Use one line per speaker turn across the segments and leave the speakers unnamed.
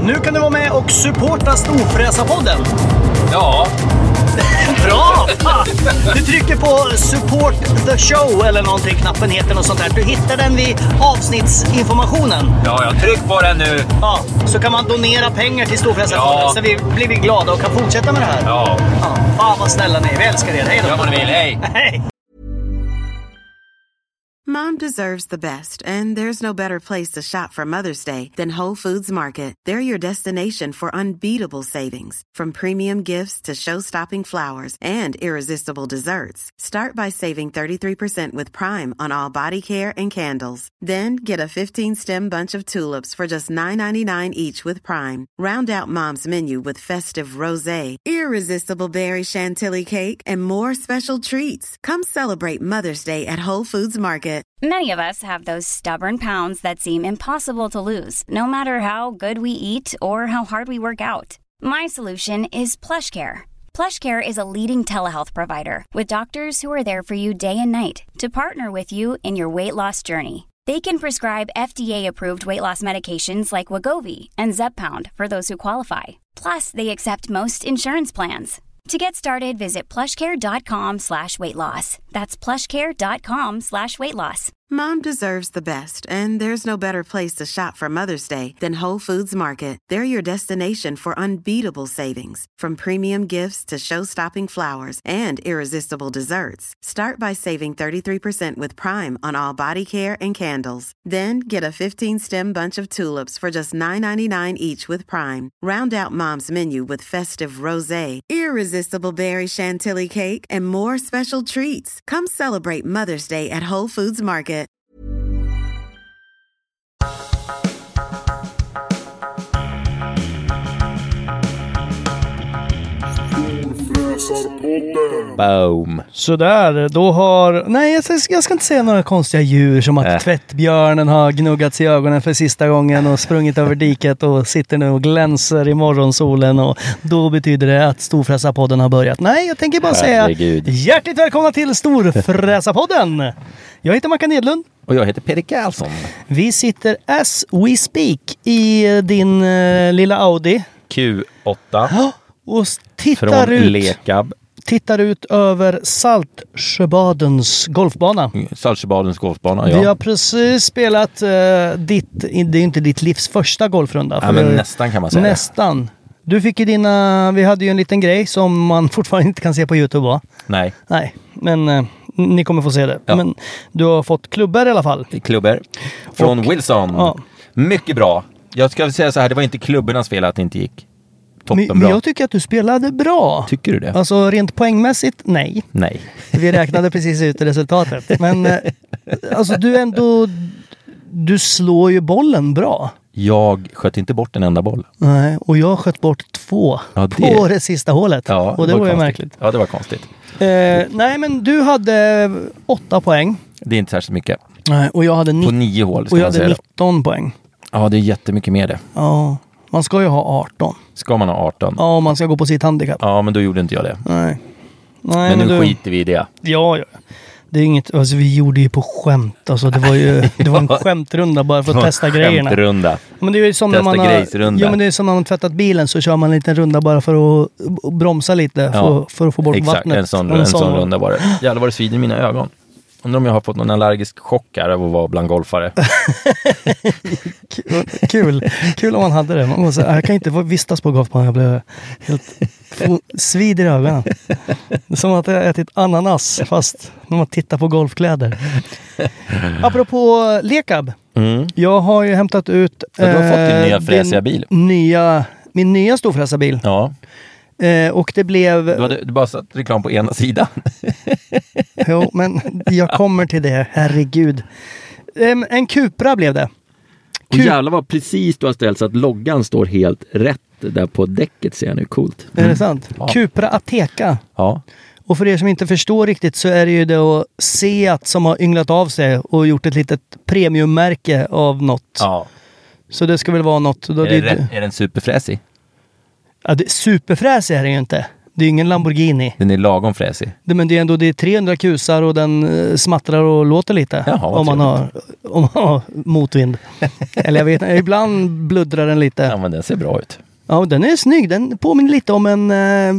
Nu kan du vara med och supporta Storfräsarpodden.
Ja.
Bra! Du trycker på support the show eller någonting, knappen heter något sånt där. Du hittar den vid avsnittsinformationen.
Ja, jag tryck på den nu.
Ja, så kan man donera pengar till Storfräsarpodden så blir vi glada och kan fortsätta med det här.
Ja.
Fan vad snälla ni är, vi älskar er. Hej då.
Gör vad ni vill, hej.
Hej.
Mom deserves the best, and there's no better place to shop for Mother's Day than Whole Foods Market. They're your destination for unbeatable savings, from premium gifts to show-stopping flowers and irresistible desserts. Start by saving 33% with Prime on all body care and candles. Then get a 15-stem bunch of tulips for just $9.99 each with Prime. Round out Mom's menu with festive rosé, irresistible berry chantilly cake, and more special treats. Come celebrate Mother's Day at Whole Foods Market.
Many of us have those stubborn pounds that seem impossible to lose, no matter how good we eat or how hard we work out. My solution is PlushCare. PlushCare is a leading telehealth provider with doctors who are there for you day and night to partner with you in your weight loss journey. They can prescribe FDA-approved weight loss medications like Wegovy and Zepbound for those who qualify. Plus, they accept most insurance plans. To get started, visit plushcare.com/weightloss. That's plushcare.com/weightloss.
Mom deserves the best, and there's no better place to shop for Mother's Day than Whole Foods Market. They're your destination for unbeatable savings, from premium gifts to show-stopping flowers and irresistible desserts. Start by saving 33% with Prime on all body care and candles. Then get a 15-stem bunch of tulips for just $9.99 each with Prime. Round out Mom's menu with festive rosé, irresistible berry chantilly cake, and more special treats. Come celebrate Mother's Day at Whole Foods Market.
Boom.
Sådär, då har... Nej, jag ska inte säga några konstiga djur som att tvättbjörnen har gnuggats i ögonen för sista gången och sprungit över diket och sitter nu och glänser i morgonsolen och då betyder det att Storfräsarpodden har börjat. Nej, jag tänker bara säga hjärtligt välkomna till Storfräsarpodden! Jag heter Mackan Edlund.
Och jag heter Peter Karlsson.
Vi sitter as we speak i din lilla Audi.
Q8.
Ja, och tittar ut över Saltsjöbadens golfbana.
Saltsjöbadens golfbana, ja.
Vi har precis spelat det är inte ditt livs första golfrunda.
Ja, men nästan kan man säga.
Nästan. Du fick ju vi hade ju en liten grej som man fortfarande inte kan se på YouTube, va?
Nej,
men ni kommer få se det. Ja. Men du har fått klubbor i alla fall.
Klubbor från Wilson. Ja. Mycket bra. Jag ska säga så här, det var inte klubbornas fel att det inte gick. Men
jag tycker att du spelade bra.
Tycker du det?
Alltså rent poängmässigt, nej. Vi räknade precis ut resultatet. Men alltså du slår ju bollen bra.
Jag sköt inte bort en enda boll.
Nej, och jag sköt bort 2 på det sista hålet.
Ja,
och det var ju märkligt.
Ja, det var konstigt.
Nej, men du hade 8 poäng.
Det är inte särskilt mycket.
Nej, och jag hade
på 9 hål.
Och jag hade 19 poäng.
Ja, det är jättemycket mer det.
Ja. Man ska ju ha 18.
Ska man ha 18?
Ja, man ska gå på sitt handikapp.
Ja, men då gjorde inte jag det.
Nej,
men nu skiter vi i det.
Ja. Det är inget, alltså vi gjorde ju på skämt. Alltså det var en skämtrunda bara för att testa grejerna.
Skämtrunda.
Men det är ju som när man
grejsrunda.
Men det är som när man tvättat bilen så kör man en liten runda bara för att bromsa lite för att få bort vattnet.
Exakt, en sån runda var det. Jävlar var det svider i mina ögon. Undrar om jag har fått någon allergisk chock här av att vara bland golfare.
Kul om man hade det. Man måste, jag kan inte vistas på golfbanan. Jag blev helt svider i ögonen. Det är som att jag ätit ananas fast när man tittar på golfkläder. Apropå Lekab. Jag har ju hämtat ut
du har fått din nya fräsiga bil.
Min nya storfräsarbil.
Ja.
Och det blev...
Du bara satt reklam på ena sidan.
Jo, men jag kommer till det. Herregud. En Cupra blev det.
Och jävlar vad precis du har ställt så att loggan står helt rätt där på däcket, ser jag nu. Coolt.
Är det sant? Ja. Cupra Ateca.
Ja.
Och för er som inte förstår riktigt så är det ju det att Seat som har ynglat av sig och gjort ett litet premiummärke av något.
Ja.
Så det ska väl vara något. Då
är det en superfräsig?
Ja, superfräsig är det ju inte. Det är ingen Lamborghini.
Den är lagom fräsig.
Men det är 300 kusar och den smattrar och låter lite.
Jaha,
om man har motvind. Eller jag vet inte, ibland bluddrar den lite.
Ja, men den ser bra ut.
Ja, den är snygg. Den påminner lite om en...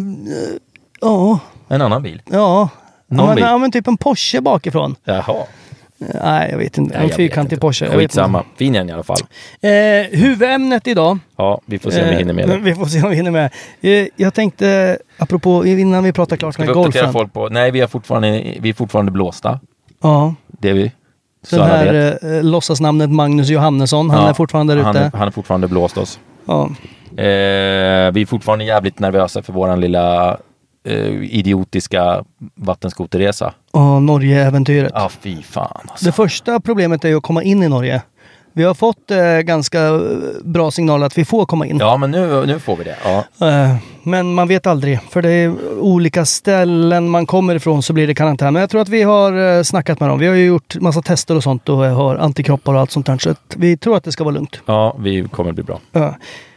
En annan bil?
Ja.
Bil?
Ja, men typ en Porsche bakifrån.
Jaha.
Nej, jag vet inte. En fyrkantig Porsche.
Skitsamma. Fin i alla fall.
Huvudämnet idag.
Ja, vi får se om vi hinner med det.
Vi får se om vi hinner med. Jag tänkte, apropå, innan vi pratar klart med golfen.
Folk på? Nej, vi är fortfarande blåsta.
Ja.
Det är vi. Så
den här låtsasnamnet Magnus Johannesson, han är fortfarande där ute.
Han är fortfarande blåst oss.
Ja.
Vi är fortfarande jävligt nervösa för våran lilla idiotiska vattenskoterresa.
Ja, Norge-äventyret.
Ja, fy fan alltså.
Det första problemet är ju att komma in i Norge. Vi har fått ganska bra signaler att vi får komma in.
Ja, men nu får vi det. Ja.
Men man vet aldrig. För det är olika ställen man kommer ifrån så blir det karantän. Men jag tror att vi har snackat med dem. Vi har ju gjort massa tester och sånt och har antikroppar och allt sånt där. Så vi tror att det ska vara lugnt.
Ja, vi kommer bli bra.
Ja.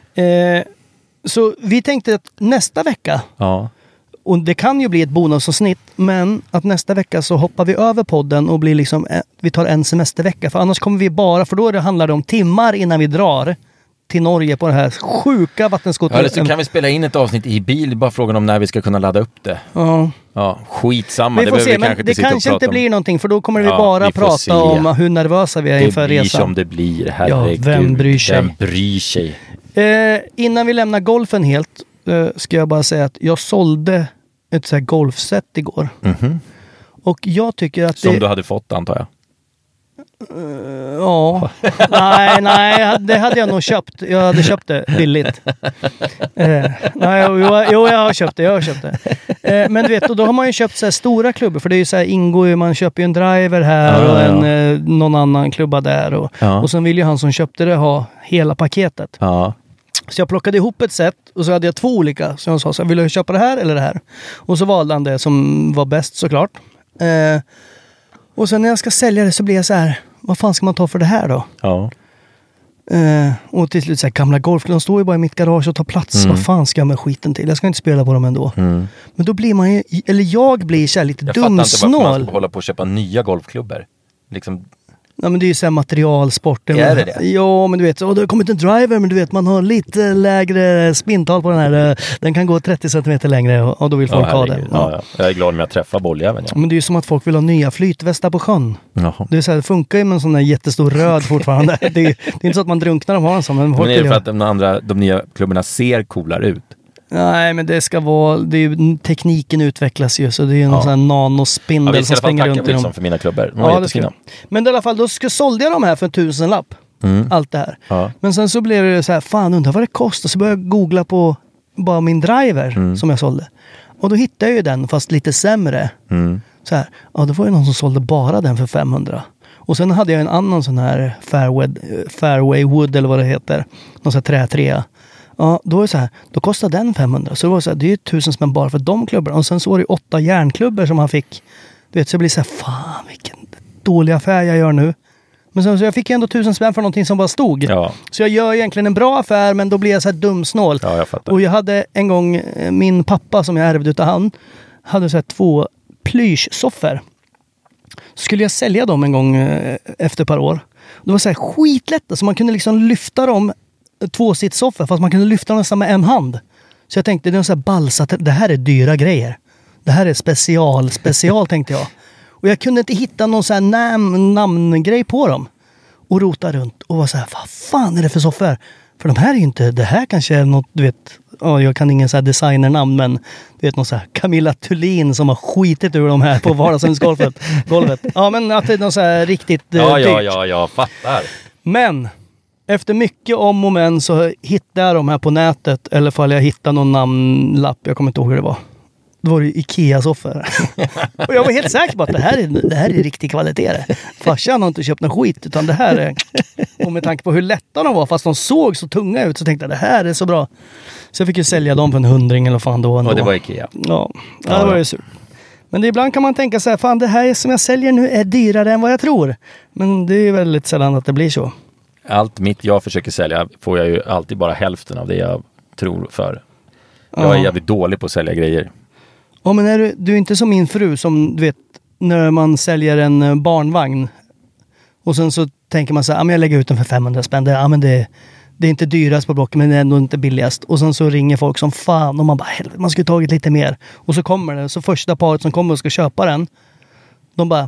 Så vi tänkte att nästa vecka...
Ja.
Och det kan ju bli ett bonusavsnitt, men att nästa vecka så hoppar vi över podden och blir liksom, vi tar en semestervecka. För annars kommer vi bara, för då handlar det om timmar innan vi drar till Norge på det här sjuka vattenskoter.
Eller så kan vi spela in ett avsnitt i bil, bara frågan om när vi ska kunna ladda upp det. Ja, skitsamma.
Vi får se, men det kanske inte blir någonting, för då kommer vi bara prata om hur nervösa vi är inför resan.
Det blir som det blir, herregud.
Ja, vem bryr sig?
Vem bryr sig?
Innan vi lämnar golfen helt ska jag bara säga att jag sålde ett så här golfset igår.
Mm-hmm.
Och jag tycker att
som du hade fått, antar jag.
Ja. Nej, det hade jag nog köpt. Jag hade köpt det billigt. Jag har köpt det. Men du vet, och då har man ju köpt så här stora klubbor. För det är ju så här, ingår ju, man köper ju en driver här och någon annan klubba där. Och sen vill ju han som köpte det ha hela paketet.
Ja.
Så jag plockade ihop ett set och så hade jag 2 olika. Så jag sa så här, vill du köpa det här eller det här? Och så valde han det som var bäst såklart. Och sen när jag ska sälja det så blir jag så här, vad fan ska man ta för det här då?
Ja.
Och till slut så här, gamla golf, de står ju bara i mitt garage och tar plats. Vad fan ska jag med skiten till? Jag ska inte spela på dem ändå. Men då blir man ju, eller jag blir så här lite dumsnål.
Jag fattar inte varför man ska hålla på och köpa nya golfklubbor. Liksom...
Ja, men det är ju så här materialsport.
Är det?
Ja, men du vet, och det har kommit en driver, men du vet, man har lite lägre spintal på den här. Den kan gå 30 cm längre och då vill folk ha det.
Ja. Jag är glad med att träffa bolljäveln. Ja.
Men det är ju som att folk vill ha nya flytvästar på sjön.
Jaha.
Det är så här, det funkar ju med en sån där jättestor röd fortfarande. det är inte så att man drunknar om man har en sån. Men
är det för att de nya klubborna ser coolare ut?
Nej, men det ska vara... tekniken utvecklas ju, så det är ju någon sån här nanospindel som springer runt i dem.
Wilson för mina klubbor.
Men i alla fall, då sålde jag de här för 1000-lapp. Allt det här. Ja. Men sen så blev det så här, fan undrar vad det kostar. Så började jag googla på bara min driver som jag sålde. Och då hittade jag ju den, fast lite sämre. Så här, ja, det var ju någon som sålde bara den för 500. Och sen hade jag en annan sån här fairway wood eller vad det heter. Någon sån här trätrea. Ja, då är det så här, då kostar den 500. Så det var så här, det är ju 1000 spänn bara för de klubbarna. Och sen så var det 8 järnklubbor som han fick. Du vet, så jag blir så här, fan vilken dålig affär jag gör nu. Men sen så jag fick ändå 1000 spänn för någonting som bara stod. Ja. Så jag gör egentligen en bra affär, men då blir jag så här dumsnål.
Ja, jag fattar.
Och jag hade en gång, min pappa som jag ärvde utav han, hade så här 2 plyschsoffor. Så skulle jag sälja dem en gång efter ett par år. Det var så här skitlätta, så man kunde liksom lyfta dem 2-sitssoffor, fast man kunde lyfta dem nästan med en hand. Så jag tänkte, det är så här balsat, det här är dyra grejer. Det här är special tänkte jag. Och jag kunde inte hitta någon så här namngrej på dem. Och rota runt och var så här, vad fan är det för soffor? För de här är ju inte, det här kanske är något, du vet, jag kan ingen så här designernamn, men du vet någon så här Camilla Thulin som har skitit ur de här på vardagsrumsgolvet. Ja, men att det är något så här riktigt dyrt.
Ja, fattar.
Men efter mycket om och men så hittade jag de här på nätet, eller fall jag hittade någon namnlapp, jag kommer inte ihåg hur det var. Då var det Ikea-soffor. Och jag var helt säker på att det här är riktig kvalitet. Farsan har inte köpt någon skit, utan det här är... Och med tanke på hur lätta de var, fast de såg så tunga ut, så tänkte jag det här är så bra. Så jag fick ju sälja dem för 100 eller vad fan då.
Och det var Ikea.
Ja, det var ju surt. Men ibland kan man tänka så här, fan det här som jag säljer nu är dyrare än vad jag tror. Men det är väldigt sällan att det blir så.
Allt mitt jag försöker sälja får jag ju alltid bara hälften av det jag tror för. Jag är jävligt dålig på att sälja grejer.
Ja, men du är inte som min fru som, du vet, när man säljer en barnvagn och sen så tänker man så här, men jag lägger ut den för 500 spänn. Men det är inte dyrast på Blocket, men det är ändå inte billigast. Och sen så ringer folk som fan och man bara, helvete, man skulle tagit lite mer. Och så kommer det, så första paret som kommer och ska köpa den, de bara,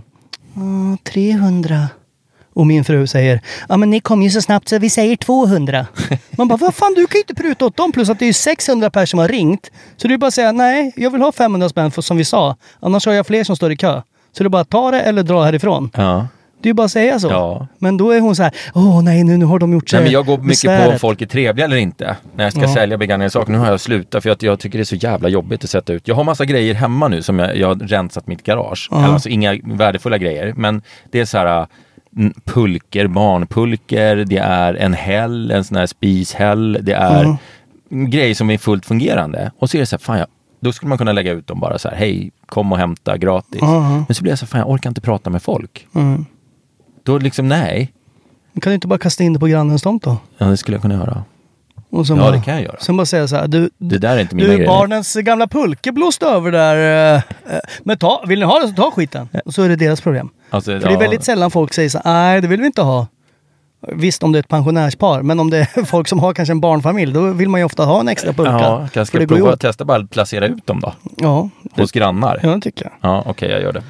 300. Och min fru säger, men ni kom ju så snabbt så vi säger 200. Man bara, vad fan, du kan ju inte pruta åt dem, plus att det är ju 600 personer som har ringt. Så du är bara säga, nej, jag vill ha 500 spänn för, som vi sa. Annars har jag fler som står i kö. Så du bara ta det eller dra härifrån.
Ja.
Det är ju bara att säga så.
Ja.
Men då är hon så här, nej, nu har de gjort så.
Nej, men jag går mycket på om folk är trevliga eller inte. När jag ska sälja begagnade saker. Nu har jag slutat för att jag tycker det är så jävla jobbigt att sätta ut. Jag har massa grejer hemma nu som jag har rensat mitt garage. Alltså inga värdefulla grejer. Men det är så här pulker, barnpulker. Det är en häll, en sån här spishäll. Det är grejer som är fullt fungerande. Och så är det så här, fan då skulle man kunna lägga ut dem bara så här, hej, kom och hämta gratis. Men så blir jag så här, fan jag orkar inte prata med folk. Då liksom, nej.
Kan du inte bara kasta in det på grannens tomt då?
Ja, det skulle jag kunna göra.
Och
ja, det kan jag göra.
Sen bara säga så här,
det där är inte mina grejer.
Barnens gamla pulke blåst över där. Men vill ni ha det så ta skiten. Och så är det deras problem.
Alltså,
för det är väldigt sällan folk säger så här, nej, det vill vi inte ha. Visst om det är ett pensionärspar, men om det är folk som har kanske en barnfamilj, då vill man ju ofta ha en extra pulka.
Ja, kanske ska prova att testa bara placera ut dem då.
Ja.
Hos grannar.
Ja, det tycker jag.
Ja, okej, jag gör det.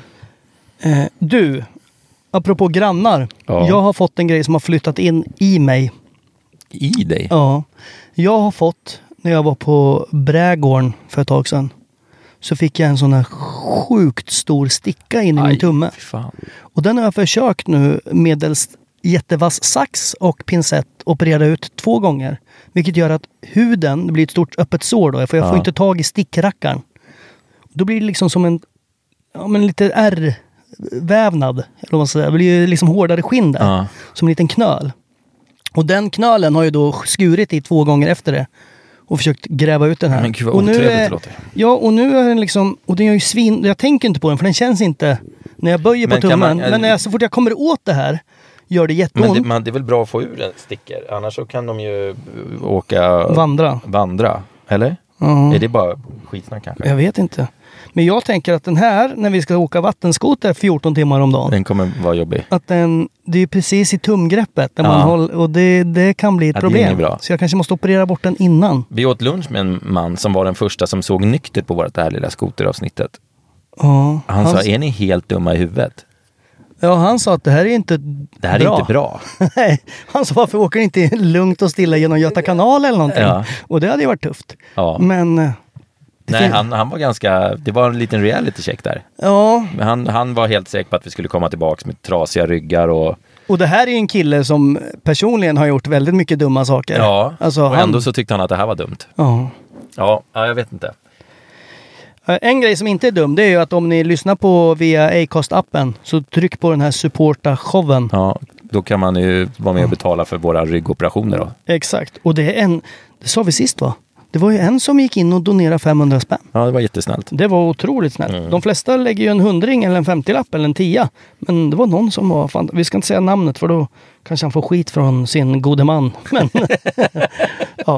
Du, apropå grannar. Ja. Jag har fått en grej som har flyttat in i mig.
I dig?
Ja. Jag har fått, när jag var på Brädgården för ett tag sedan, så fick jag en sån här sjukt stor sticka in i min tumme.
Fan.
Och den har jag försökt nu medelst jättevass sax och pincett operera ut 2 gånger. Vilket gör att huden, det blir ett stort öppet sår då, för jag får inte tag i stickrackaren. Då blir det liksom som en lite ärrvävnad. Eller vad man säger. Det blir ju liksom hårdare skinn där. Som en liten knöl. Och den knölen har ju då skurit i 2 gånger efter det. Och försökt gräva ut den här.
Men gud vad otrevligt det låter.
Ja, och nu är den liksom, och den är ju jag tänker inte på den, för den känns inte när jag böjer på tummen. Men så fort jag kommer åt det här gör det jätteont.
Men det är väl bra att få ur en sticker. Annars så kan de ju åka... Vandra. Eller? Är det bara skitsnack kanske?
Jag vet inte. Men jag tänker att den här, när vi ska åka vattenskoter 14 timmar om dagen.
Den kommer vara jobbig.
Att det är precis i tumgreppet. Där man håller, och det kan bli ett problem. Så jag kanske måste operera bort den innan.
Vi åt lunch med en man som var den första som såg nyktert på vårt här lilla skoteravsnittet. Han sa, är ni helt dumma i huvudet? Ja, han sa att det här är inte bra. Nej, han sa, varför åker ni inte lugnt och stilla genom Göta kanal eller någonting? Ja. Och det hade ju varit tufft. Ja. Men... Nej, han var ganska... Det var en liten reality check där.
Ja.
Men han var helt säker på att vi skulle komma tillbaka med trasiga ryggar och...
Och det här är en kille som personligen har gjort väldigt mycket dumma saker.
Ja, alltså, och ändå så tyckte han att det här var dumt. Ja, jag vet inte.
En grej som inte är dum, det är ju att om ni lyssnar på via Acast-appen, så tryck på den här supporta-showen.
Ja, då kan man ju vara med och betala för våra ryggoperationer då.
Exakt, och det sa vi sist va? Det var ju en som gick in och donerade 500 spänn.
Ja, det var jättesnällt.
Det var otroligt snällt. De flesta lägger ju en 100-ring eller en 50-lapp eller en 10. Men det var någon som var... Fan, vi ska inte säga namnet för då kanske han får skit från sin gode man. Men, ja.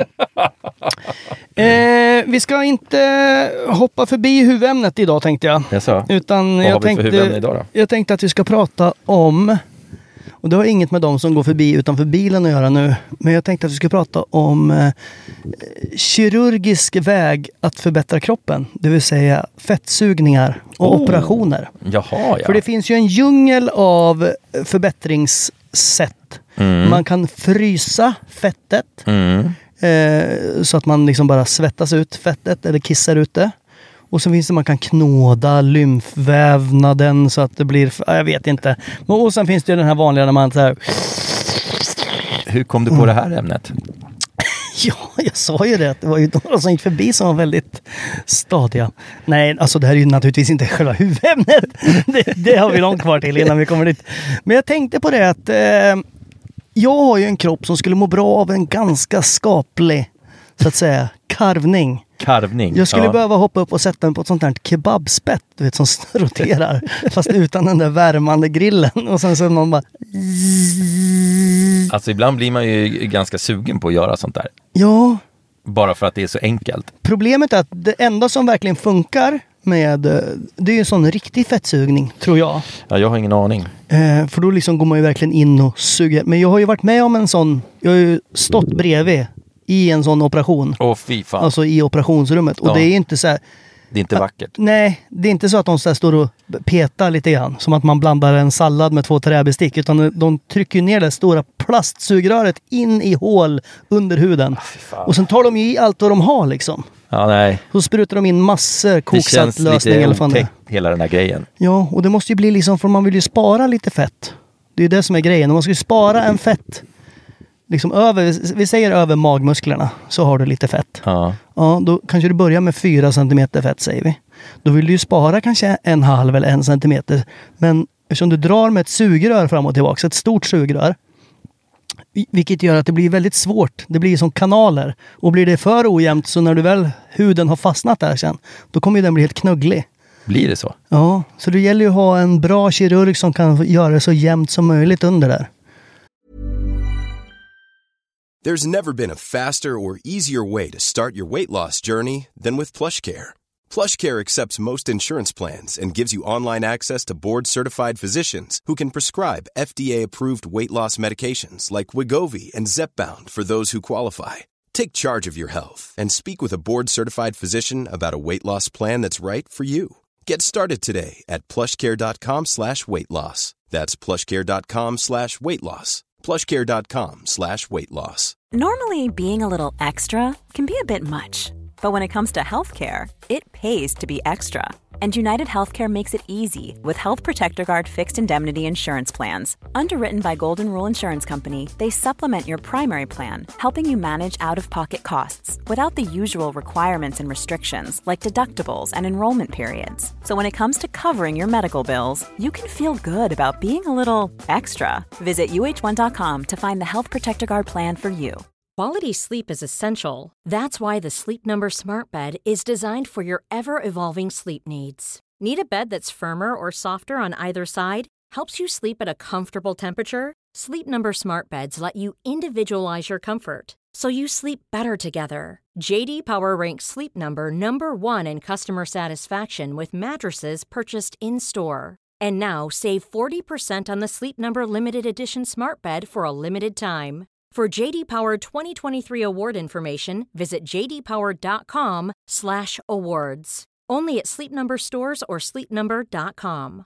Vi ska inte hoppa förbi huvudämnet idag tänkte jag.
Jaså?
Utan
vad har vi för huvudämne idag då?
Jag tänkte att vi ska prata om... Och det har inget med dem som går förbi utanför bilen att göra nu. Men jag tänkte att vi ska prata om kirurgisk väg att förbättra kroppen. Det vill säga fettsugningar och operationer.
Jaha, ja.
För det finns ju en djungel av förbättringssätt. Man kan frysa fettet. Så att man liksom bara svettas ut fettet eller kissar ut det. Och så finns det man kan knåda lymfvävnaden så att det blir... Jag vet inte. Och sen finns det ju den här vanliga när man så här...
Hur kom du på det här ämnet?
Ja, jag sa ju det. Det var ju några som gick förbi som var väldigt stadiga. Nej, alltså det här är ju naturligtvis inte själva huvudämnet. Det har vi långt kvar till innan vi kommer dit. Men jag tänkte på det att... jag har ju en kropp som skulle må bra av en ganska skaplig, så att säga, karvning. Jag skulle behöva hoppa upp och sätta den på ett sånt här kebabspett, du vet, som roterar. Fast utan den där värmande grillen. Och sen så någon bara...
Alltså ibland blir man ju ganska sugen på att göra sånt där.
Ja,
Bara för att det är så enkelt.
Problemet är att det enda som verkligen funkar med, det är ju en sån riktig fettsugning, tror jag.
Ja, jag har ingen aning.
För då liksom går man ju verkligen in och suger. Men jag har ju varit med om en sån, jag har ju stått bredvid i en sån operation.
Fy fan.
Alltså i operationsrummet. Och det är inte så här,
det är inte vackert.
Nej, det är inte så att de så här står och petar lite grann. Som att man blandar en sallad med 2 träbestick. Utan de trycker ner det stora plastsugröret in i hål under huden. Och sen tar de ju i allt vad de har liksom.
Ja, nej.
Så sprutar de in massor koksaltlösning.
Det känns lite otäckt, hela den här grejen.
Ja, och det måste ju bli liksom, för man vill ju spara lite fett. Det är ju det som är grejen. Om man ska ju spara en fett liksom över, vi säger över magmusklerna, så har du lite fett.
Ja.
Ja, då kanske du börjar med 4 centimeter fett, säger vi. Då vill du ju spara kanske 1,5 eller 1 centimeter. Men eftersom du drar med ett sugrör fram och tillbaka, ett stort sugrör, vilket gör att det blir väldigt svårt. Det blir som kanaler. Och blir det för ojämnt, så när du väl huden har fastnat där sen, då kommer ju den bli helt knugglig.
Blir det så?
Ja, så det gäller ju att ha en bra kirurg som kan göra det så jämnt som möjligt under där.
There's never been a faster or easier way to start your weight loss journey than with PlushCare. PlushCare accepts most insurance plans and gives you online access to board-certified physicians who can prescribe FDA-approved weight loss medications like Wegovy and Zepbound for those who qualify. Take charge of your health and speak with a board-certified physician about a weight loss plan that's right for you. Get started today at plushcare.com/weightloss. That's plushcare.com/weightloss. plushcare.com/weightloss.
Normally, being a little extra can be a bit much, but when it comes to healthcare, it pays to be extra. And United Healthcare makes it easy with Health Protector Guard fixed indemnity insurance plans. Underwritten by Golden Rule Insurance Company, they supplement your primary plan, helping you manage out-of-pocket costs without the usual requirements and restrictions like deductibles and enrollment periods. So when it comes to covering your medical bills, you can feel good about being a little extra. Visit uh1.com to find the Health Protector Guard plan for you.
Quality sleep is essential. That's why the Sleep Number Smart Bed is designed for your ever-evolving sleep needs. Need a bed that's firmer or softer on either side? Helps you sleep at a comfortable temperature? Sleep Number Smart Beds let you individualize your comfort, so you sleep better together. JD Power ranks Sleep Number #1 in customer satisfaction with mattresses purchased in-store. And now, save 40% on the Sleep Number Limited Edition Smart Bed for a limited time. For JD Power 2023 award information, visit jdpower.com/awards. Only at Sleep Number stores or sleepnumber.com.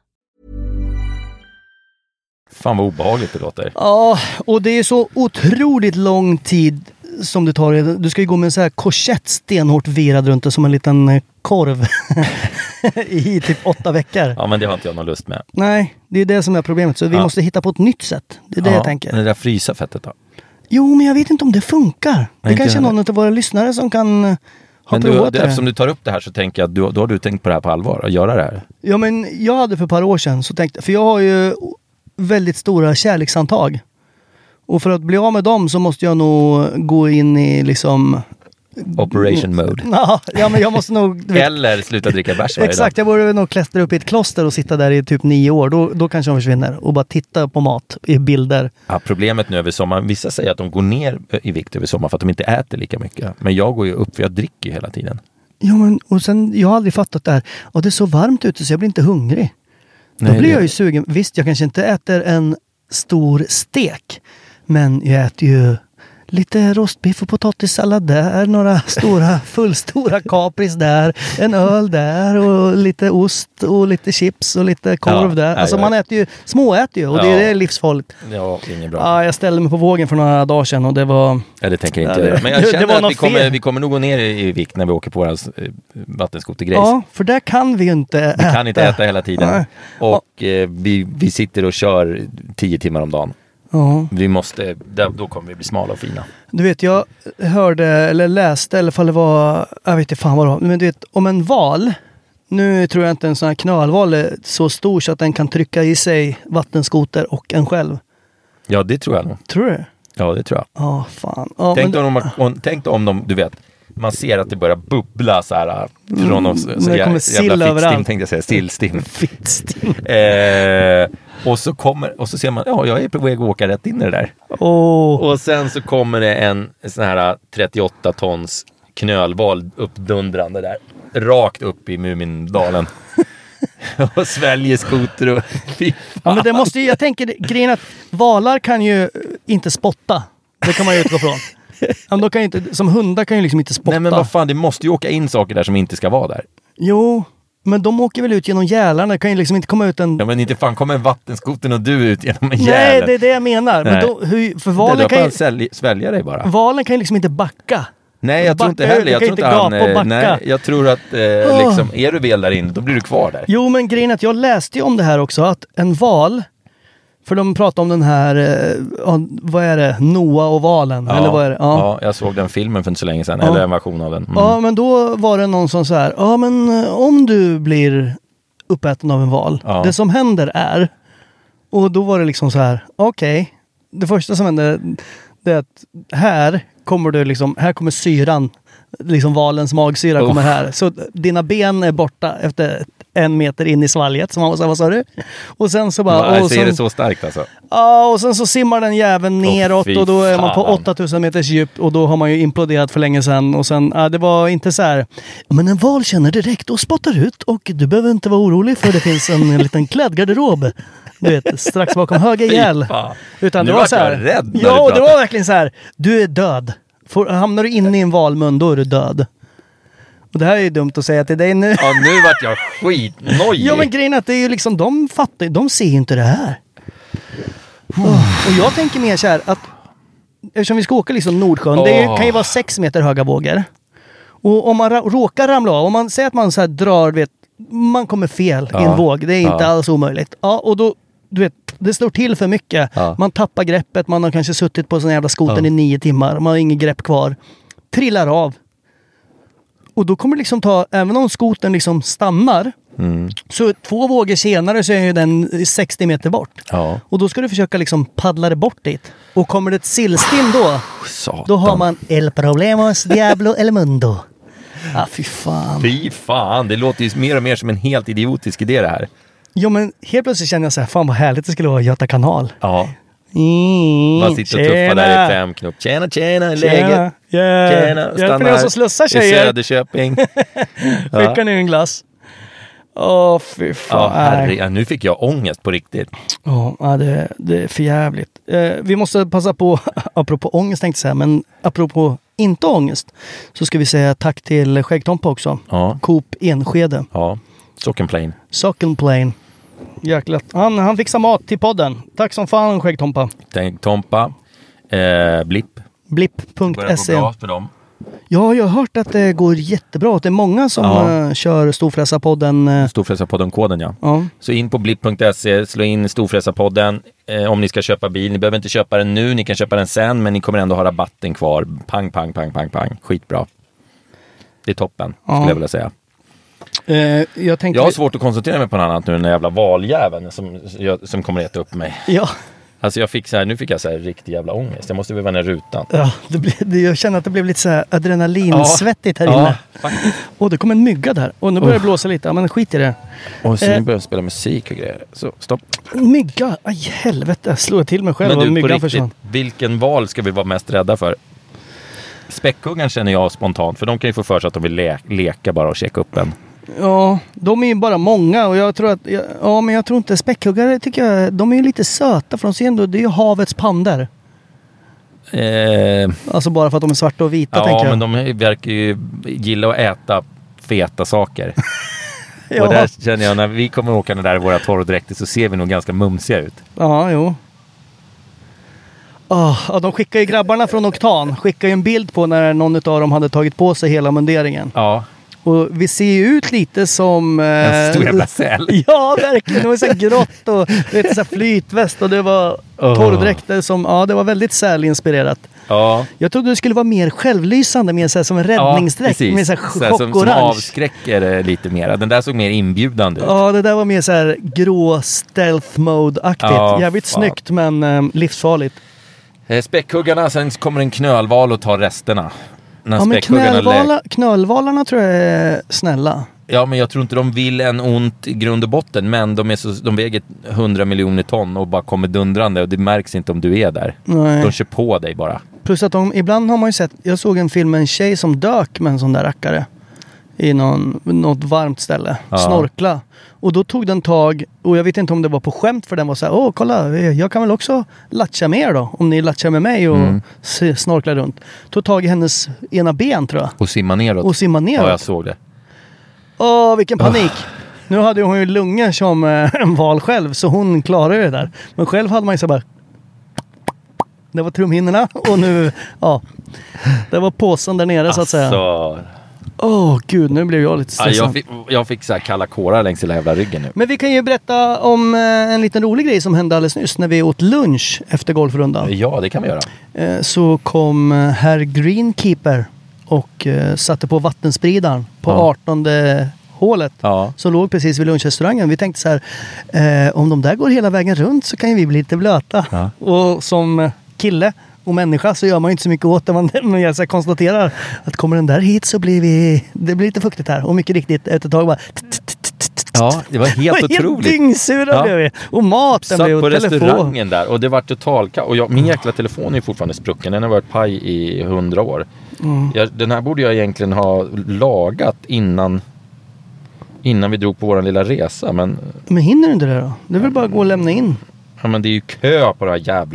Fan vad obehagligt det låter.
Ja, och det är så otroligt lång tid som det tar. Du ska ju gå med en så här korsett stenhårt virad runt det som en liten korv i typ 8 veckor.
Ja, men det har inte jag någon lust med.
Nej, det är det som är problemet. Så vi måste hitta på ett nytt sätt. Det är det jag tänker.
Det där frysa fettet då?
Jo, men jag vet inte om det funkar. Det kanske är någon av våra lyssnare som kan ha provat det.
Eftersom du tar upp det här så tänker jag att då har du tänkt på det här på allvar, att göra det här.
Ja, men jag hade för ett par år sedan så tänkte, för jag har ju väldigt stora kärleksantag. Och för att bli av med dem så måste jag nog gå in i liksom
Operation mode.
Ja, men jag måste nog...
Eller sluta dricka bärs varje
Exakt, jag borde nog klättra upp i ett kloster och sitta där i typ 9 år. Då kanske de försvinner. Och bara titta på mat i bilder.
Ja, problemet nu över sommaren, vissa säger att de går ner i vikt över sommaren för att de inte äter lika mycket. Men jag går ju upp för jag dricker ju hela tiden. Ja, men och sen, jag har aldrig fattat det här. Och det är så varmt ute så jag blir inte hungrig. Då blir jag ju sugen. Visst, jag kanske inte äter en stor stek. Men jag äter ju lite rostbiff och potatissallad där, några fullstora kapris där, en öl där och lite ost och lite chips och lite korv där. Alltså man äter ju, småäter ju och det är livsfarligt. Ja, inget bra. Ja, jag ställde mig på vågen för några dagar sedan och det var... Ja, det tänker jag inte göra. Men jag känner att vi kommer nog gå ner i vikt när vi åker på våra vattenskotergrejs. Ja, för där kan vi ju inte äta. Vi kan inte äta hela tiden. Nej. Och vi sitter och kör 10 timmar om dagen. Ja. Vi måste, då kommer vi bli smala och fina. Du vet, jag hörde eller läste, eller fall det var, jag vet inte fan vad det var, men du vet, om en val, nu tror jag inte en sån här knölval är så stor så att den kan trycka i sig vattenskoter och en själv. Ja, det tror jag nog. Tror du? Ja, det tror jag. Ja, fan. Ja, tänk om de, du vet, man ser att det börjar bubbla så här från oss.
Det kommer sill överallt.
Tänkte jag säga, sillstim. Och så ser man, jag är på väg att åka rätt in i det där. Och sen så kommer det en sån här 38 tons knölval uppdundrande där. Rakt upp i Mumindalen. Och sväljer skoter och
ja, men det måste ju, jag tänker grejen att valar kan ju inte spotta. Det kan man ju utgå från. De kan ju inte, som hundar kan ju liksom inte spotta.
Nej men vad fan, det måste ju åka in saker där som inte ska vara där.
Jo, men de åker väl ut genom gälarna. Det kan ju liksom inte komma ut en...
Ja men inte fan kommer vattenskoten och du ut genom en gäl.
Nej, det är det jag menar. Men då, för valen kan
ju... svälja dig bara.
Valen kan ju liksom inte backa.
Nej, jag tror inte heller. Jag tror inte han... Nej, jag tror att liksom, är du väl där inne, då blir du kvar där.
Jo, men grejen är att jag läste ju om det här också, att en val, för de pratar om den här, vad är det? Noah och valen, eller vad är det?
Ja, jag såg den filmen för inte så länge sedan, eller en version av den.
Ja, men då var det någon som så här, ja men om du blir uppäten av en val, det som händer är, och då var det liksom så här, okej, det första som hände, det är att här kommer syran, liksom valens magsyra kommer här. Så dina ben är borta efter 1 meter in i svalget, som man vad sa du? Och sen så bara...
är det så starkt alltså?
Ja, och sen så simmar den jäveln neråt och då är man på 8000 meters djup och då har man ju imploderat för länge sedan. Och sen, det var inte så här, men en val känner direkt och spottar ut och du behöver inte vara orolig för det finns en liten klädgarderob. Du vet, strax bakom höga ihjäl. Utan det var så här,
rädd
det var verkligen så här, du är död. Hamnar du inne i en valmun, då är du död. Och det här är ju dumt att säga till dig nu.
Ja, nu vart jag skitnojig.
Ja, men grejen är att det är ju liksom, de ser ju inte det här. Och jag tänker mer så här att eftersom vi ska åka liksom Nordsjön, det kan ju vara 6 meter höga vågor. Och om man råkar ramla av, om man säger att man så här drar, man kommer fel i en våg, det är inte alls omöjligt. Ja, och då, du vet, det slår till för mycket. Man tappar greppet, man har kanske suttit på sån jävla skoten i 9 timmar, man har inget grepp kvar. Trillar av. Och då kommer det liksom ta, även om skoten liksom stannar, så 2 vågor senare så är ju den 60 meter bort. Och då ska du försöka liksom paddla det bort dit. Och kommer det ett sillstim då har man el problemos, diablo el mundo. Fy fan.
Fy fan, det låter ju mer och mer som en helt idiotisk idé det här.
Jo, men helt plötsligt känner jag så här, fan vad härligt det skulle vara Göta kanal.
Ja. Man sitter och tuffar där i 5 knop. Tjena, läget. Tjena,
hjälper ni oss att slussa tjejer?
I Söderköping.
Skickar ni en glass? Fy fan.
Nu fick jag ångest på riktigt.
Det är för jävligt. Vi måste passa på, apropå ångest tänkte jag säga, men apropå inte ångest, så ska vi säga tack till Skäggtompa också. Coop Enskede. Sockenplain. Jäklar. Han fixar mat till podden. Tack som fan, Skäggtompa.
Tompa.
Blipp.se.
Bra för dem.
Ja, jag har hört att det går jättebra. Det är många som kör Storfräsarpodden.
Storfräsarpodden-koden, ja. Så in på blipp.se, slå in Storfräsarpodden om ni ska köpa bil. Ni behöver inte köpa den nu, ni kan köpa den sen, men ni kommer ändå ha rabatten kvar. Pang. Skitbra. Det är toppen, skulle jag vilja säga. Jag har svårt att koncentrera mig på något annat nu, den jävla valjäveln som kommer att äta upp mig.
Ja.
Alltså nu fick jag så här riktig jävla ångest. Jag måste vara den rutan.
Ja, jag känner att det blev lite så här adrenalinsvettigt här inne.
Faktiskt.
Och det kom en mygga där. Och nu börjar det blåsa lite. Ja, men skit i det.
Och så nu börjar jag spela musik och grejer. Så stopp.
Mygga? Aj, helvete. Jag slår till mig själv.
Men du, på riktigt, vilken val ska vi vara mest rädda för? Späckhuggan känner jag spontant. För de kan ju få för sig att de vill leka bara och checka upp en.
Ja, de är ju bara många och jag tror att, men jag tror inte späckhuggare tycker jag, de är ju lite söta för de ser ändå, det är ju havets pandor. Alltså bara för att de är svarta och vita, tänker jag.
Ja, men de verkar ju gilla att äta feta saker. Och där känner jag, när vi kommer åka där i våra torrdräkter så ser vi nog ganska mumsiga ut.
Ja, jo. De skickar ju grabbarna från Oktan, skickar ju en bild på när någon av dem hade tagit på sig hela munderingen.
Ja.
Och vi ser ju ut lite som...
en stor jävla säl.
Ja, verkligen. Det var så här grått och så här flytväst och det var torrdräkter som... Ja, det var väldigt sälinspirerat.
Ja.
Jag trodde det skulle vara mer självlysande, mer så här som en räddningsdräkt. Med så här chockorange.
Som avskräcker lite mer. Den där såg mer inbjudande ut.
Ja, det där var mer så här grå stealth mode-aktigt. Jävligt snyggt, men livsfarligt.
Späckhuggarna, sen kommer en knölval och tar resterna.
Ja, men knölvalarna tror jag är snälla.
Ja, men jag tror inte de vill en ont i grund och botten, men de väger 100 miljoner ton och bara kommer dundrande och det märks inte om du är där.
Nej.
De kör på dig bara.
Plus att ibland har man ju sett, jag såg en film med en tjej som dök med en sån där rackare i något varmt ställe, snorkla. Och då tog den tag, och jag vet inte om det var på skämt för den var så här, kolla, jag kan väl också latcha med er då, om ni latchar med mig och snorklar runt. Tog tag i hennes ena ben tror jag.
Och simma neråt. Ja, jag såg det.
Vilken panik. Nu hade hon ju lungor som en val själv, så hon klarade det där. Men själv hade man ju så bara... Det var trumhinnorna och nu, det var påsen där nere så att säga. Gud, nu blev jag lite stressad.
Jag fick så här kalla kårar längs hela jävla ryggen nu.
Men vi kan ju berätta om en liten rolig grej som hände alldeles nyss när vi åt lunch efter golfrundan.
Ja, det kan vi göra.
Så kom herr Greenkeeper och satte på vattenspridaren på 18:e hålet som låg precis vid lunchrestaurangen. Vi tänkte så här, om de där går hela vägen runt så kan ju vi bli lite blöta. Och som kille och människa så gör man ju inte så mycket åt det. Men jag konstaterar att kommer den där hit så blir det blir lite fuktigt här. Och mycket riktigt, efter ett tag bara...
Ja, det var helt otroligt.
Helt dyngsura blev vi. Och maten blev
på
telefon.
Restaurangen där och det var total och min jäkla telefon är fortfarande sprucken. Den har varit paj i 100 år. Den här borde jag egentligen ha lagat innan vi drog på vår lilla resa. Men
hinner du inte det då? Det är väl bara att gå och lämna in.
Ja, men det är ju kö på den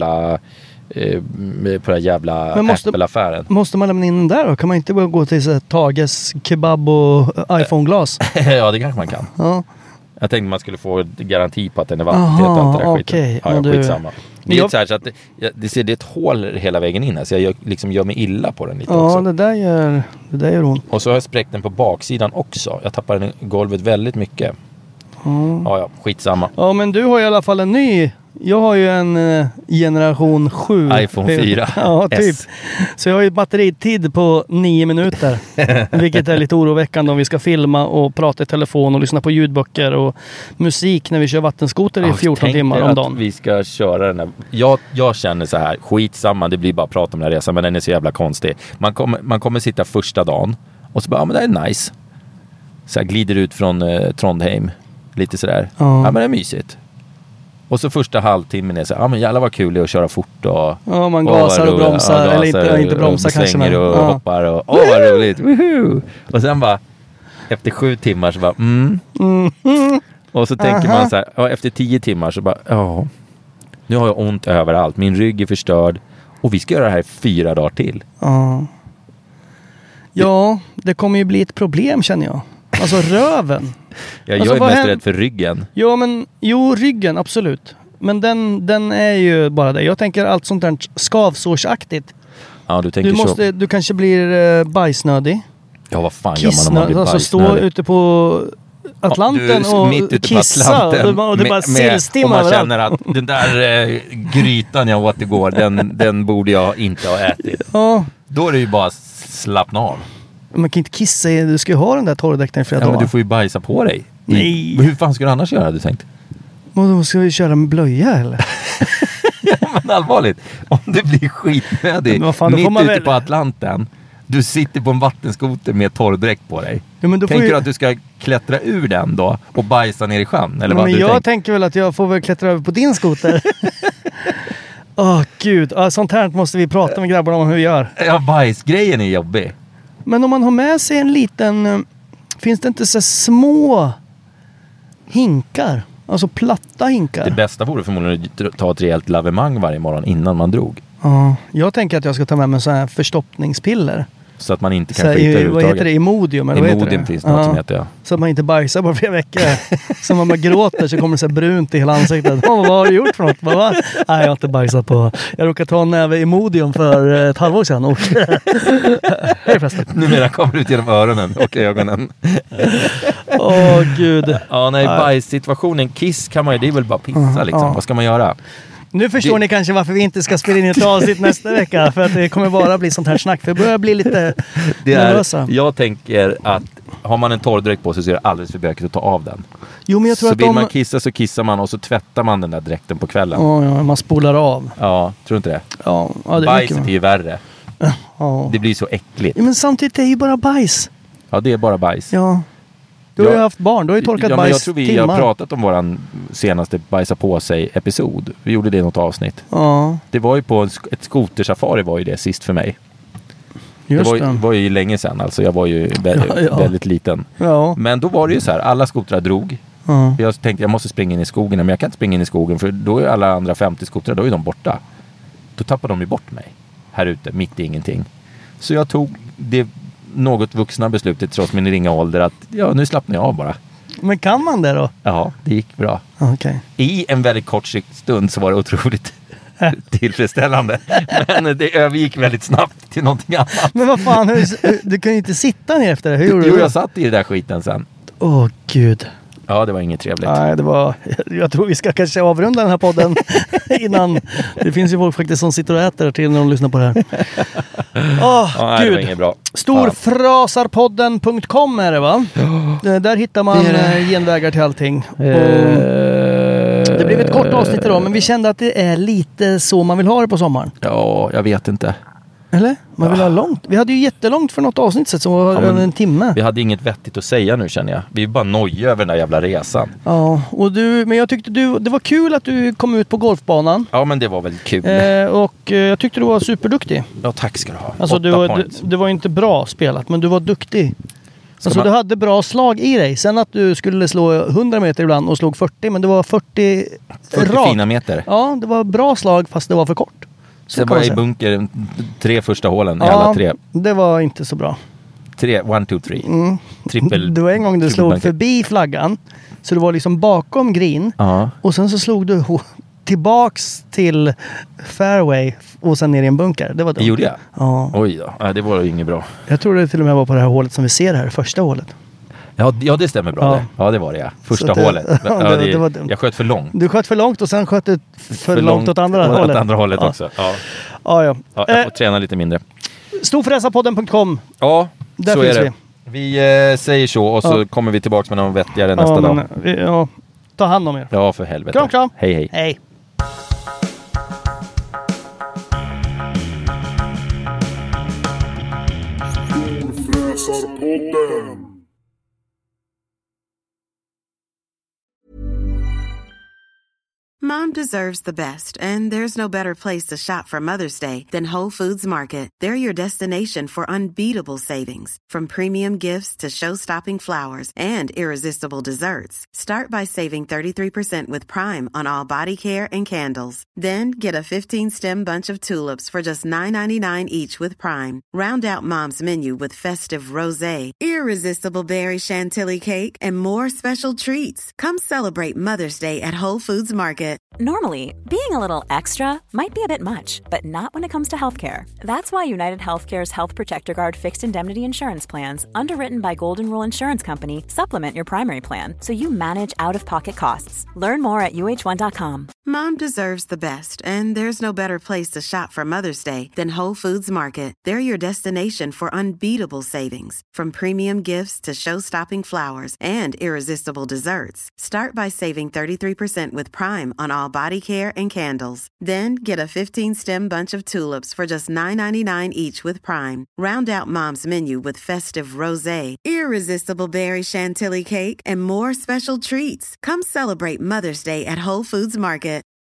här jävla Apple-affären.
Måste man lämna in den där då? Kan man inte bara gå till så, Tages kebab och iPhone-glas?
Ja, det kanske man kan.
Ja.
Jag tänkte man skulle få garanti på att den är vattentät och allt det där skiten. Skitsamma. Det är så här så att det är ett hål hela vägen in. Så jag liksom gör mig illa på den lite också.
Ja, det där gör ont.
Och så har jag spräckt den på baksidan också. Jag tappar den i golvet väldigt mycket. Ja, skitsamma.
Ja, men du har i alla fall en ny... Jag har ju en generation 7.
iPhone 4.
Ja, typ. Så jag har ju batteritid på 9 minuter. Vilket är lite oroväckande om vi ska filma och prata i telefon och lyssna på ljudböcker och musik när vi kör vattenskoter i 14 timmar om dagen.
Att vi ska köra den här. Jag känner så här, skitsamma, det blir bara prat om den här resan, men den är så jävla konstig. Man kommer sitta första dagen och så bara, men det är nice. Så här glider ut från Trondheim. Lite sådär. Ja, men det är mysigt. Och så första halvtimmen är så men jävlar vad kul det är att köra fort och...
Ja, man gasar och bromsar. Eller inte bromsar kanske.
Men och hoppar och... vad roligt! Woohoo! Och sen bara... Efter 7 timmar så bara... Och så tänker man så här... efter 10 timmar så bara... Nu har jag ont överallt. Min rygg är förstörd. Och vi ska göra det här 4 dagar till.
Ja, det kommer ju bli ett problem känner jag. Alltså röven.
Jag är mest rädd för ryggen.
Ryggen, absolut. Men den är ju bara det. Jag tänker allt sånt där skavsårsaktigt.
Ja, du tänker
du kanske blir bajsnödig.
Ja, vad fan gör man om man blir bajsnödig?
Stå ute på Atlanten och kissa. Och det bara sillstim
och man känner att den där grytan jag åt igår, den borde jag inte ha ätit. Ja. Då är det ju bara slappna av.
Man kan inte kissa, du ska ju ha den där torrdräkten i flera dagar.
Men du får ju bajsa på dig.
Nej.
Hur fan ska du annars göra, du tänkt?
Och då ska vi köra med blöja eller?
Ja, men allvarligt. Om det blir skitnödig mitt ute på Atlanten. Du sitter på en vattenskoter med torrdräkt på dig. Ja, men tänker du att du ska klättra ur den då och bajsa ner i sjön? Eller vad
men jag tänker väl att jag får väl klättra över på din skoter. Gud. Sånt här måste vi prata med grabbarna om hur vi gör.
Ja, bajsgrejen är jobbig.
Men om man har med sig en liten... Finns det inte så små hinkar? Alltså platta hinkar?
Det bästa vore förmodligen att ta ett rejält lavemang varje morgon innan man drog.
Ja, jag tänker att jag ska ta med mig så här förstoppningspiller.
Så att man inte kan skita överhuvudtaget.
Vad heter det? Imodium? Eller
Imodium finns det något som heter, ja.
Så att man inte bajsar på flera veckor. Så man bara gråter så kommer det så brunt i hela ansiktet. Vad har du gjort för något? Nej, jag har inte bajsat på... Jag råkade ta en näve Imodium för ett halvår sedan. Och... Hej förresten.
Numera kommer det ut genom öronen och ögonen.
Gud.
Ja, nej, bajssituationen. Kiss kan man ju, det är väl bara pissa liksom. Vad ska man göra?
Nu förstår ni kanske varför vi inte ska spela in ett avsnitt nästa vecka. För att det kommer bara bli sånt här snack. För det börjar bli lite nervösa.
Jag tänker att har man en torrdräkt på sig så är det alldeles för bökigt att ta av den.
Jo, men jag tror
så
att
vill man kissa så kissar man och så tvättar man den där dräkten på kvällen.
Ja, man spolar av.
Ja, tror inte det?
Ja, det är
bajset är ju värre. Det blir så äckligt.
Ja, men samtidigt är det ju bara bajs.
Ja, det är bara bajs.
Ja. Du har ju haft barn, du har ju torkat bajs.
Jag tror vi har pratat om våran senaste bajsa på sig-episod. Vi gjorde det i något avsnitt.
Ja.
Det var ju på ett skotersafari var ju det sist för mig.
Just
det var ju länge sedan, alltså jag var ju väldigt liten.
Ja.
Men då var det ju så här, alla skotrar drog. Jag tänkte jag måste springa in i skogen, men jag kan inte springa in i skogen för då är alla andra 50 skotrar, då är de borta. Då tappar de ju bort mig här ute, mitt i ingenting. Så jag tog det något vuxna beslutet trots min ringa ålder att nu slappnar jag av bara.
Men kan man det då?
Ja, det gick bra.
Okay.
I en väldigt kort stund så var det otroligt tillfredsställande. Men det övergick väldigt snabbt till någonting annat.
Men vad fan, du kan ju inte sitta ner efter det. Hur gjorde du?
Jo, jag satt i det där skiten sen.
Åh, gud.
Ja, det var inget trevligt.
Nej, jag tror vi ska kanske avrunda den här podden innan. Det finns ju folk faktiskt som sitter och äter till när de lyssnar på det här.
Nej,
gud.
Det var inget bra.
Storfrasarpodden.com är det, va? Där hittar man genvägar till allting. Det blev ett kort avsnitt idag, men vi kände att det är lite så man vill ha det på sommaren.
Ja, jag vet inte.
Eller? Man vill ha långt. Vi hade ju jättelångt för något avsnitt som var över en timme.
Vi hade inget vettigt att säga nu, känner jag. Vi är bara noja över den där jävla resan.
Ja, men jag tyckte det var kul att du kom ut på golfbanan.
Ja, men det var väldigt kul.
Och jag tyckte du var superduktig.
Ja, tack ska du ha.
Alltså, det var inte bra spelat, men du var duktig. Alltså du hade bra slag i dig. Sen att du skulle slå 100 meter ibland och slog 40, men det var 40 rakt.
Fina meter.
Ja, det var bra slag fast det var för kort.
Så det var i bunker 3 första hålen, alla 3.
Det var inte så bra.
1, 2, 3. Trippel.
Det var en gång du slog förbi flaggan. Så det var liksom bakom green. Och sen så slog du tillbaks till fairway och sen ner i en bunker. Det var dumt.
Det gjorde jag?
Ja.
Oj då, det var ju inget bra.
Jag tror det till och med var på det här hålet som vi ser här, första hålet.
Ja, det stämmer bra. Ja, det var det, ja. Första hålet. Det var jag sköt för långt.
Du sköt för långt och sen sköt du för långt åt andra hållet.
Åt andra hållet också. Ja, jag får träna lite mindre.
Storfräsarpodden.com.
Ja,
där
så
finns
är det. Vi säger så och så kommer vi tillbaka med någon vettigare nästa dag.
Ta hand om er.
Ja, för helvete.
Kram.
Hej.
Hej.
Storfräsarpodden.
Mom deserves the best, and there's no better place to shop for Mother's Day than Whole Foods Market. They're your destination for unbeatable savings, from premium gifts to show-stopping flowers and irresistible desserts. Start by saving 33% with Prime on all body care and candles. Then get a 15-stem bunch of tulips for just $9.99 each with Prime. Round out Mom's menu with festive rosé, irresistible berry chantilly cake, and more special treats. Come celebrate Mother's Day at Whole Foods Market.
Normally, being a little extra might be a bit much, but not when it comes to healthcare. That's why United Healthcare's Health Protector Guard fixed indemnity insurance plans, underwritten by Golden Rule Insurance Company, supplement your primary plan so you manage out-of-pocket costs. Learn more at uh1.com.
Mom deserves the best, and there's no better place to shop for Mother's Day than Whole Foods Market. They're your destination for unbeatable savings, from premium gifts to show-stopping flowers and irresistible desserts. Start by saving 33% with Prime on all body care and candles. Then get a 15-stem bunch of tulips for just $9.99 each with Prime. Round out Mom's menu with festive rosé, irresistible berry chantilly cake, and more special treats. Come celebrate Mother's Day at Whole Foods Market.